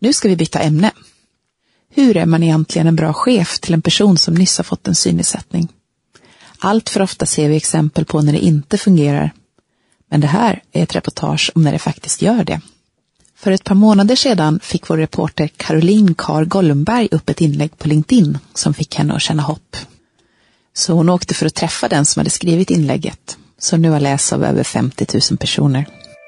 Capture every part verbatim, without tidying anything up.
Nu ska vi byta ämne. Hur är man egentligen en bra chef till en person som nyss har fått en synnedsättning? Allt för ofta ser vi exempel på när det inte fungerar. Men det här är ett reportage om när det faktiskt gör det. För ett par månader sedan fick vår reporter Caroline Carr Gollumberg upp ett inlägg på LinkedIn som fick henne att känna hopp. Så hon åkte för att träffa den som hade skrivit inlägget, som nu har lästs av över femtio tusen personer.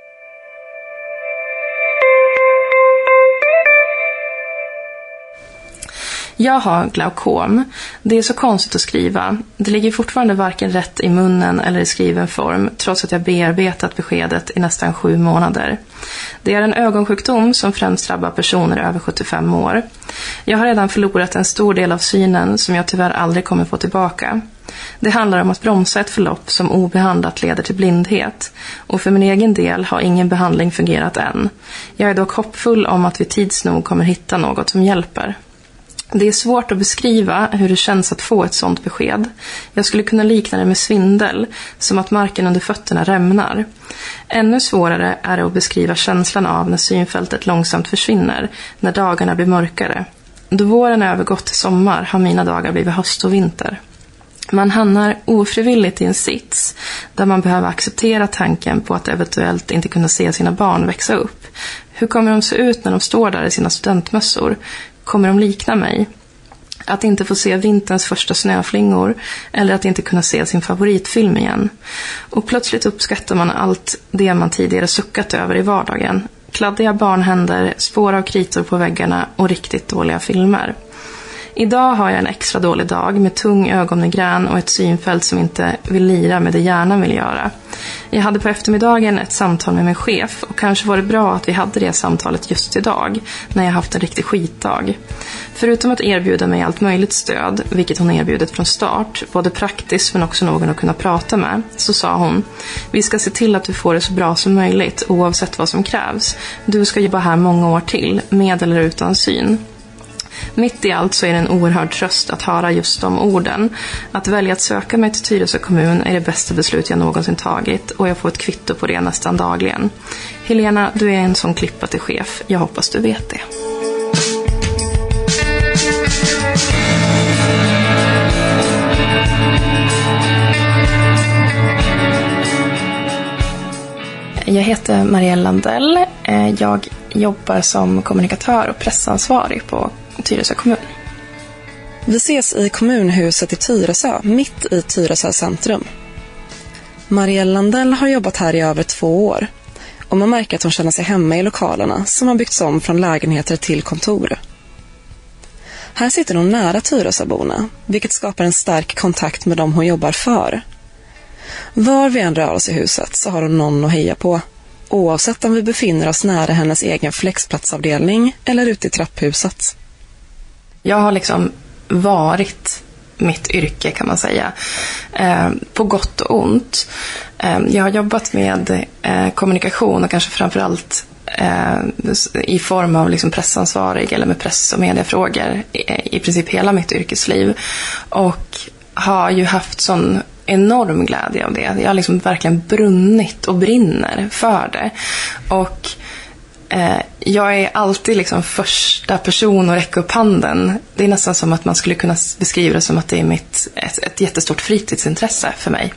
Jag har glaukom. Det är så konstigt att skriva. Det ligger fortfarande varken rätt i munnen eller i skriven form, trots att jag bearbetat beskedet i nästan sju månader. Det är en ögonsjukdom som främst drabbar personer över sjuttiofem år. Jag har redan förlorat en stor del av synen som jag tyvärr aldrig kommer få tillbaka. Det handlar om att bromsa ett förlopp som obehandlat leder till blindhet. Och för min egen del har ingen behandling fungerat än. Jag är dock hoppfull om att vi tids nog kommer hitta något som hjälper. Det är svårt att beskriva hur det känns att få ett sånt besked. Jag skulle kunna likna det med svindel, som att marken under fötterna rämnar. Ännu svårare är det att beskriva känslan av när synfältet långsamt försvinner, när dagarna blir mörkare. Då våren är övergått till sommar har mina dagar blivit höst och vinter. Man hamnar ofrivilligt i en sits där man behöver acceptera tanken på att eventuellt inte kunna se sina barn växa upp. Hur kommer de se ut när de står där i sina studentmössor? Kommer de likna mig? Att inte få se vinterns första snöflingor eller att inte kunna se sin favoritfilm igen. Och plötsligt uppskattar man allt det man tidigare suckat över i vardagen. Kladdiga barnhänder, spår av kritor på väggarna och riktigt dåliga filmer. Idag har jag en extra dålig dag med tung ögonmigrän och ett synfält som inte vill lira med det hjärnan vill göra. Jag hade på eftermiddagen ett samtal med min chef och kanske var det bra att vi hade det samtalet just idag när jag haft en riktig skitdag. Förutom att erbjuda mig allt möjligt stöd, vilket hon erbjudit från start, både praktiskt men också någon att kunna prata med, så sa hon: vi ska se till att du får det så bra som möjligt oavsett vad som krävs. Du ska jobba här många år till, med eller utan syn. Mitt i allt så är det en oerhörd tröst att höra just de orden. Att välja att söka mig till Tyresö kommun är det bästa beslut jag någonsin tagit och jag får ett kvitto på det nästan dagligen. Helena, du är en sån klippa till chef. Jag hoppas du vet det. Jag heter Marielle Landell. Jag jobbar som kommunikatör och pressansvarig på Tyresö kommun. Vi ses i kommunhuset i Tyresö, mitt i Tyresö centrum. Marielle Landell har jobbat här i över två år och man märker att hon känner sig hemma i lokalerna som har byggts om från lägenheter till kontor. Här sitter hon nära Tyresöborna, vilket skapar en stark kontakt med dem hon jobbar för. Var vi än rör oss i huset så har hon någon att heja på, oavsett om vi befinner oss nära hennes egen flexplatsavdelning eller ute i trapphuset. Jag har liksom varit mitt yrke kan man säga, eh, på gott och ont. Eh, jag har jobbat med eh, kommunikation och kanske framförallt eh, i form av liksom pressansvarig eller med press- och mediefrågor i, i princip hela mitt yrkesliv och har ju haft sån enorm glädje av det. Jag har liksom verkligen brunnit och brinner för det. Och eh, jag är alltid liksom första person att räcka upp handen. Det är nästan som att man skulle kunna beskriva det som att det är mitt, ett, ett jättestort fritidsintresse för mig.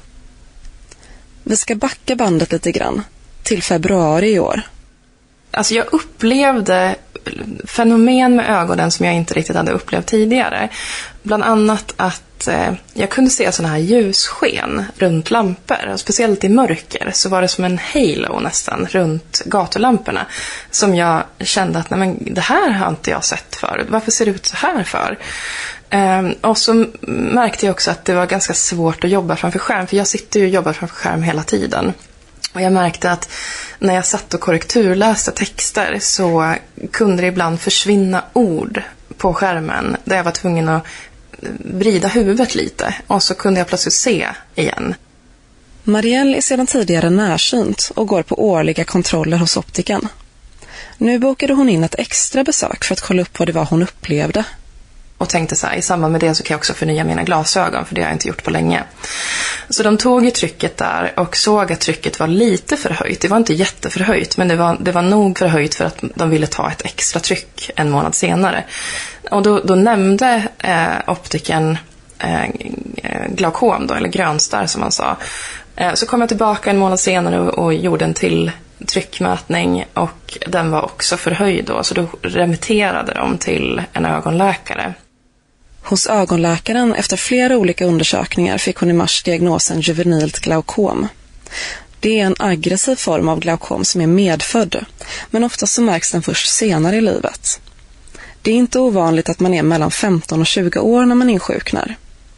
Vi ska backa bandet lite grann till februari i år. Alltså jag upplevde fenomen med ögonen som jag inte riktigt hade upplevt tidigare. Bland annat att eh, jag kunde se såna här ljussken runt lampor. Och speciellt i mörker så var det som en halo nästan runt gatulamporna. Som jag kände att nej, men det här har inte jag sett förut. Varför ser det ut så här för? Eh, och så märkte jag också att det var ganska svårt att jobba framför skärm. För jag sitter ju och jobbar framför skärm hela tiden. Och jag märkte att när jag satt och korrekturläste texter så kunde det ibland försvinna ord på skärmen där jag var tvungen att vrida huvudet lite och så kunde jag plötsligt se igen. Marielle är sedan tidigare närsynt och går på årliga kontroller hos optiken. Nu bokade hon in ett extra besök för att kolla upp vad det var hon upplevde. och tänkte så här, i samband med det så kan jag också förnya mina glasögon, för det har jag inte gjort på länge. Så de tog i trycket där och såg att trycket var lite förhöjt. Det var inte jätteförhöjt, men det var, det var nog förhöjt för att de ville ta ett extra tryck en månad senare. Och då, då nämnde eh, optiken eh, glaukom då, eller grönstarr som man sa. Eh, så kom jag tillbaka en månad senare och, och gjorde en till tryckmätning, och den var också förhöjd då, så då remitterade de till en ögonläkare. Hos ögonläkaren efter flera olika undersökningar fick hon i mars diagnosen juvenilt glaukom. Det är en aggressiv form av glaukom som är medfödd, men ofta så märks den först senare i livet. Det är inte ovanligt att man är mellan femton och tjugo år när man insjuknar.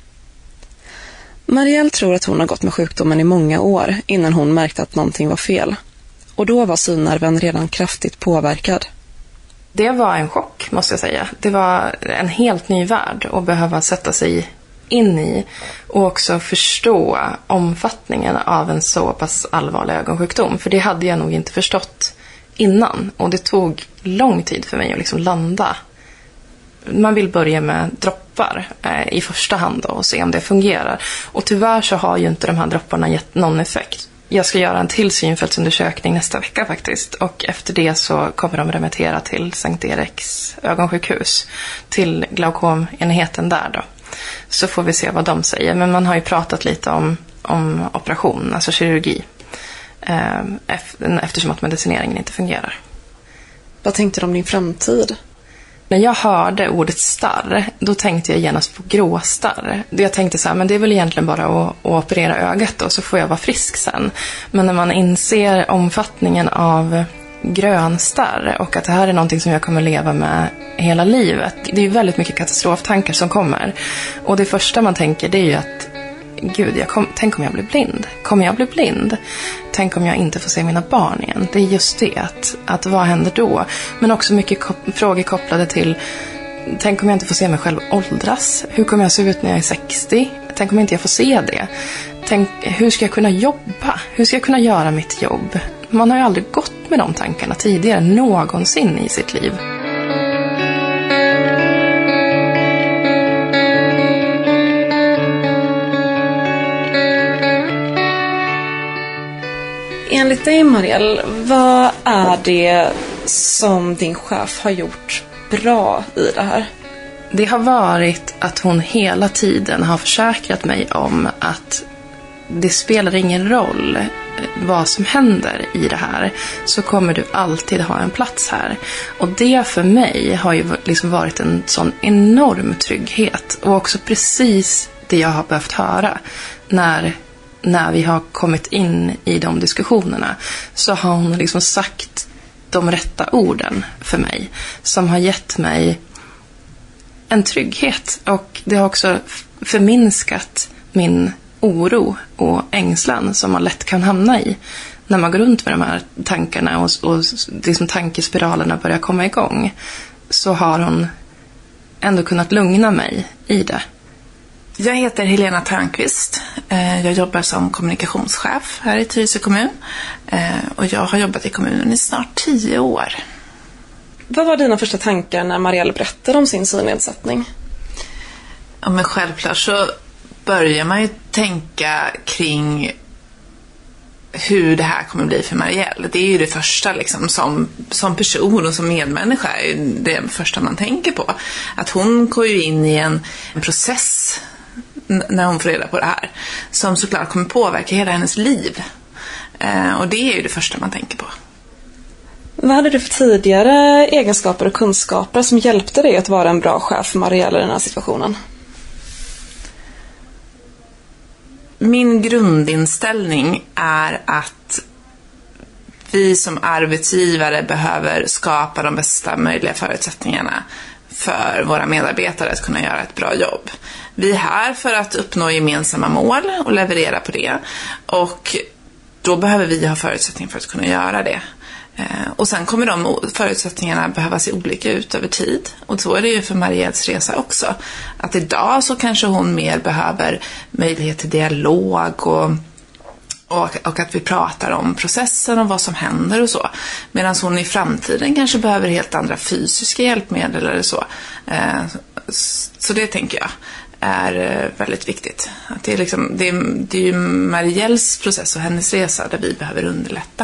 Marielle tror att hon har gått med sjukdomen i många år innan hon märkte att någonting var fel. Och då var synnerven redan kraftigt påverkad. Det var en chock, måste jag säga. Det var en helt ny värld att behöva sätta sig in i och också förstå omfattningen av en så pass allvarlig ögonsjukdom. För det hade jag nog inte förstått innan, och det tog lång tid för mig att liksom landa. Man vill börja med droppar eh, i första hand då, och se om det fungerar. Och tyvärr så har ju inte de här dropparna gett någon effekt. Jag ska göra en till synfältsundersökning nästa vecka faktiskt, och efter det så kommer de remittera till Sankt Eriks ögonsjukhus, till glaukomenheten där då. Så får vi se vad de säger, men man har ju pratat lite om, om operation, alltså kirurgi, eh, eftersom att medicineringen inte fungerar. Vad tänkte du om din framtid? När jag hörde ordet starr, då tänkte jag genast på gråstarr. Jag tänkte så här, men det är väl egentligen bara att, att operera ögat då, så får jag vara frisk sen. Men när man inser omfattningen av grönstarr och att det här är någonting som jag kommer leva med hela livet. Det är ju väldigt mycket katastroftankar som kommer. Och det första man tänker, det är ju att gud, jag kom, tänk om jag blir blind. Kommer jag bli blind? Tänk om jag inte får se mina barn igen? Det är just det, att, att vad händer då? Men också mycket kop- frågor kopplade till, tänk om jag inte får se mig själv åldras? Hur kommer jag se ut när jag är sextio? Tänk om inte jag får se det? Tänk, hur ska jag kunna jobba? Hur ska jag kunna göra mitt jobb? Man har ju aldrig gått med de tankarna tidigare någonsin i sitt liv. Enligt dig, Marielle, vad är det som din chef har gjort bra i det här? Det har varit att hon hela tiden har försäkrat mig om att det spelar ingen roll vad som händer i det här, så kommer du alltid ha en plats här. Och det för mig har ju liksom varit en sån enorm trygghet, och också precis det jag har behövt höra när när vi har kommit in i de diskussionerna. Så har hon liksom sagt de rätta orden för mig, som har gett mig en trygghet, och det har också förminskat min oro och ängslan som man lätt kan hamna i när man går runt med de här tankarna och, och liksom tankespiralerna börjar komma igång. Så har hon ändå kunnat lugna mig i det. Jag heter Helena Törnqvist. Jag jobbar som kommunikationschef här i Tyresö kommun. Och jag har jobbat i kommunen i snart tio år. Vad var dina första tankar när Marielle berättade om sin synnedsättning? Ja, men självklart så börjar man ju tänka kring hur det här kommer bli för Marielle. Det är ju det första liksom, som, som person och som medmänniska är det första man tänker på. Att hon går ju in i en, en process när hon får reda på det här, som såklart kommer påverka hela hennes liv. Eh, och det är ju det första man tänker på. Vad hade du för tidigare egenskaper och kunskaper som hjälpte dig att vara en bra chef för Marielle i den här situationen? Min grundinställning är att vi som arbetsgivare behöver skapa de bästa möjliga förutsättningarna för våra medarbetare att kunna göra ett bra jobb. Vi är här för att uppnå gemensamma mål och leverera på det. Och då behöver vi ha förutsättningar för att kunna göra det. Och sen kommer de förutsättningarna behöva se olika ut över tid. Och så är det ju för Marielles resa också. Att idag så kanske hon mer behöver möjlighet till dialog och, och, och att vi pratar om processen och vad som händer och så. Medan hon i framtiden kanske behöver helt andra fysiska hjälpmedel eller så. så det tänker jag är väldigt viktigt. Att det, är liksom, det, är, det är ju Marielles process och hennes resa där vi behöver underlätta.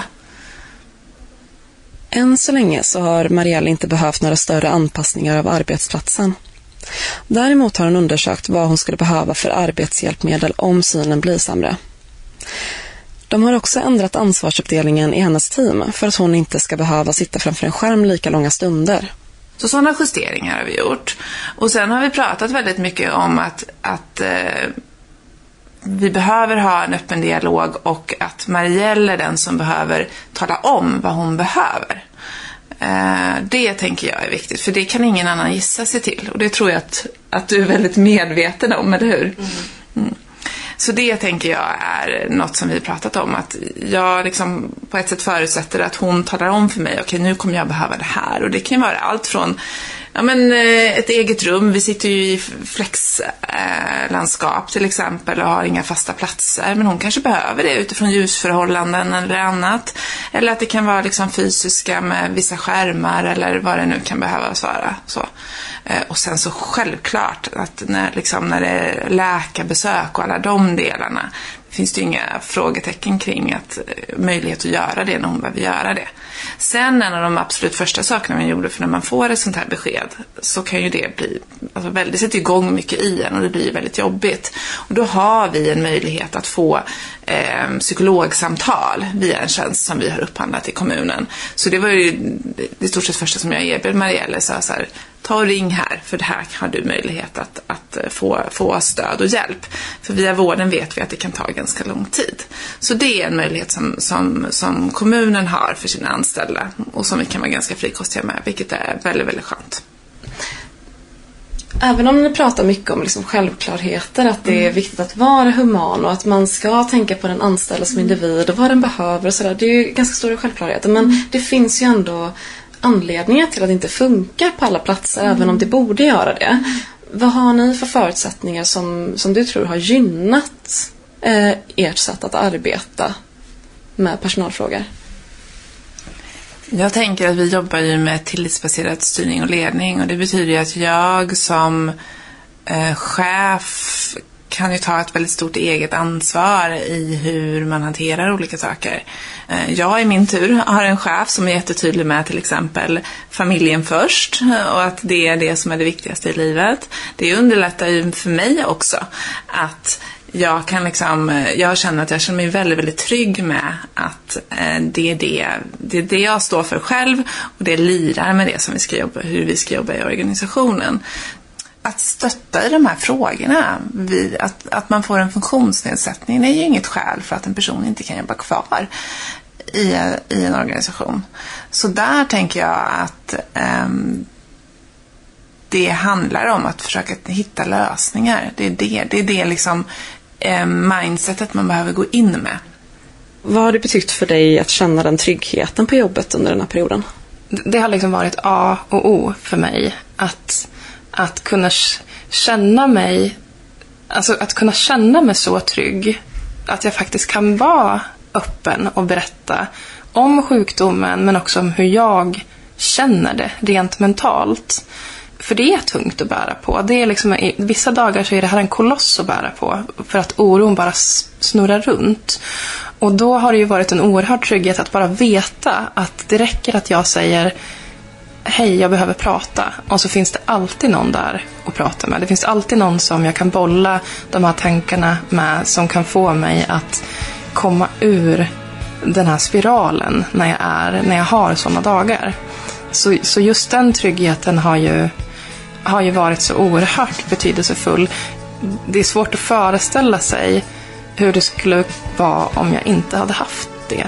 Än så länge så har Marielle inte behövt några större anpassningar av arbetsplatsen. Däremot har hon undersökt vad hon skulle behöva för arbetshjälpmedel om synen blir sämre. De har också ändrat ansvarsuppdelningen i hennes team för att hon inte ska behöva sitta framför en skärm lika långa stunder. Så sådana justeringar har vi gjort. Och sen har vi pratat väldigt mycket om att, att eh, vi behöver ha en öppen dialog och att Marielle är den som behöver tala om vad hon behöver. Eh, det tänker jag är viktigt, för det kan ingen annan gissa sig till. Och det tror jag att, att du är väldigt medveten om, eller hur? Mm. Mm. Så det tänker jag är något som vi pratat om, att jag liksom på ett sätt förutsätter att hon talar om för mig, okej, okay, nu kommer jag behöva det här. Och det kan vara allt från ja, men, ett eget rum, vi sitter ju i flexlandskap till exempel och har inga fasta platser, men hon kanske behöver det utifrån ljusförhållanden eller annat. Eller att det kan vara liksom fysiska med vissa skärmar eller vad det nu kan behövas vara. Så. Och sen så självklart att när, liksom, när det är läkarbesök och alla de delarna, finns det inga frågetecken kring att möjlighet att göra det när hon behöver göra det. Sen en av de absolut första sakerna man gjorde, för när man får ett sånt här besked så kan ju det bli, alltså väldigt, det sätter igång mycket i en och det blir väldigt jobbigt. Och då har vi en möjlighet att få eh, psykologsamtal via en tjänst som vi har upphandlat i kommunen. Så det var ju det stort sett första som jag erbjöd Marielle, sa så här: ta och ring här, för det här har du möjlighet att, att få, få stöd och hjälp. För via vården vet vi att det kan ta ganska lång tid. Så det är en möjlighet som, som, som kommunen har för sina anställda och som vi kan vara ganska frikostiga med, vilket är väldigt, väldigt skönt. Även om ni pratar mycket om liksom självklarheter, att det är viktigt att vara human och att man ska tänka på den anställda som individ och vad den behöver och sådär, det är ju ganska stora självklarheter, men det finns ju ändå anledningar till att det inte funkar på alla platser, mm. även om det borde göra det. Vad har ni för förutsättningar som, som du tror har gynnat eh, ert sätt att arbeta med personalfrågor? Jag tänker att vi jobbar ju med tillitsbaserad styrning och ledning, och det betyder ju att jag som eh, chef kan ju ta ett väldigt stort eget ansvar i hur man hanterar olika saker. Jag i min tur har en chef som är jättetydlig med till exempel familjen först, och att det är det som är det viktigaste i livet. Det underlättar ju för mig också att jag kan liksom, jag känner att jag känner mig väldigt, väldigt trygg med att det är det, det är det jag står för själv, och det lirar med det som vi ska jobba, hur vi ska jobba i organisationen. Att stötta i de här frågorna, att, att man får en funktionsnedsättning, det är ju inget skäl för att en person inte kan jobba kvar i, i en organisation. Så där tänker jag att um, det handlar om att försöka hitta lösningar. Det är det, det, är det liksom, um, mindsetet man behöver gå in med. Vad har det betytt för dig att känna den tryggheten på jobbet under den här perioden? Det har liksom varit A och O för mig. Att Att kunna känna mig, alltså att kunna känna mig så trygg att jag faktiskt kan vara öppen och berätta om sjukdomen, men också om hur jag känner det rent mentalt. För det är tungt att bära på. Det är liksom, i vissa dagar så är det här en koloss att bära på, för att oron bara snurrar runt. Och då har det ju varit en oerhörd trygghet att bara veta att det räcker att jag säger: hej, jag behöver prata. Och så finns det alltid någon där att prata med. Det finns alltid någon som jag kan bolla de här tankarna med, som kan få mig att komma ur den här spiralen när jag är, när jag har sådana dagar. Så, så just den tryggheten har ju, har ju varit så oerhört betydelsefull. Det är svårt att föreställa sig hur det skulle vara om jag inte hade haft det.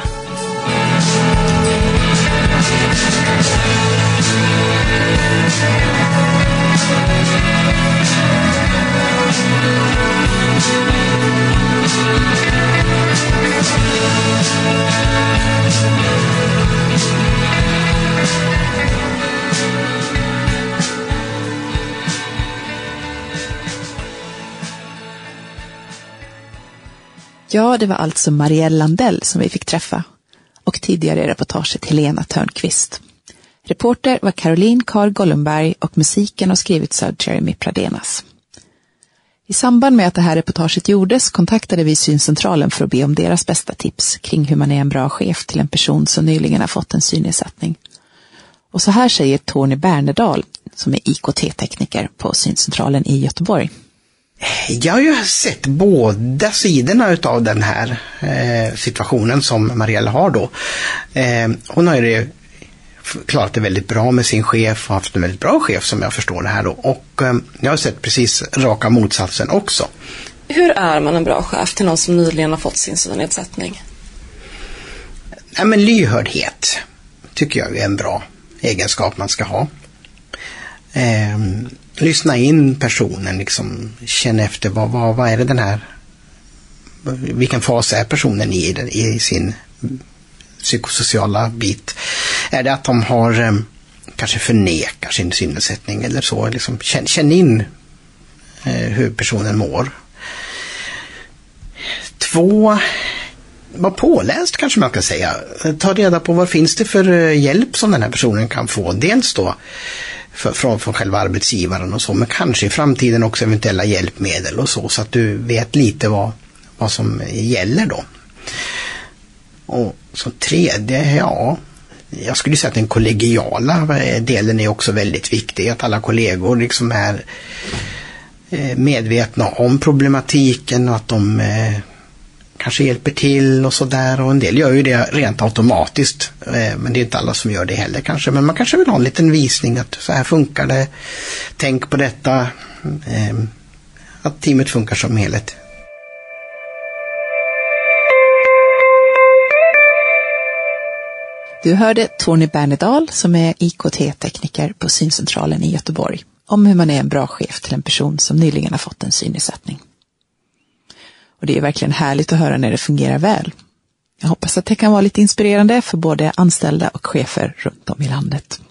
Ja, det var alltså Marielle Landell som vi fick träffa, och tidigare i reportaget Helena Törnqvist. Reporter var Caroline Carl Gollumberg och musiken har skrivits av Jeremy Pradenas. I samband med att det här reportaget gjordes kontaktade vi syncentralen för att be om deras bästa tips kring hur man är en bra chef till en person som nyligen har fått en synnedsättning. Och så här säger Tony Bernedal, som är I K T-tekniker på syncentralen i Göteborg. Jag har ju sett båda sidorna av den här eh, situationen som Marielle har då. Eh, hon har ju klarat det väldigt bra med sin chef och haft en väldigt bra chef som jag förstår det här då. Och eh, jag har sett precis raka motsatsen också. Hur är man en bra chef till någon som nyligen har fått sin synnedsättning? Ja, men lyhördhet tycker jag är en bra egenskap man ska ha. Eh, lyssna in personen, liksom känna efter vad, vad, vad är det den här, vilken fas är personen i, i sin psykosociala bit. Är det att de har eh, kanske förnekar sin synnedsättning eller så, liksom känn, känn in eh, hur personen mår. Två, var påläst kanske man kan säga. Ta reda på vad finns det för hjälp som den här personen kan få. Dels då för, från, från själva arbetsgivaren och så, men kanske i framtiden också eventuella hjälpmedel och så, så att du vet lite vad, vad som gäller då. Och så tredje, ja, jag skulle säga att den kollegiala delen är också väldigt viktig. Att alla kollegor liksom är medvetna om problematiken och att de kanske hjälper till och sådär, och en del gör ju det rent automatiskt, men det är inte alla som gör det heller kanske, men man kanske vill ha en liten visning att så här funkar det, tänk på detta, att teamet funkar som helhet. Du hörde Tony Bernedal som är I K T-tekniker på syncentralen i Göteborg om hur man är en bra chef till en person som nyligen har fått en synnedsättning. Och det är verkligen härligt att höra när det fungerar väl. Jag hoppas att det kan vara lite inspirerande för både anställda och chefer runt om i landet.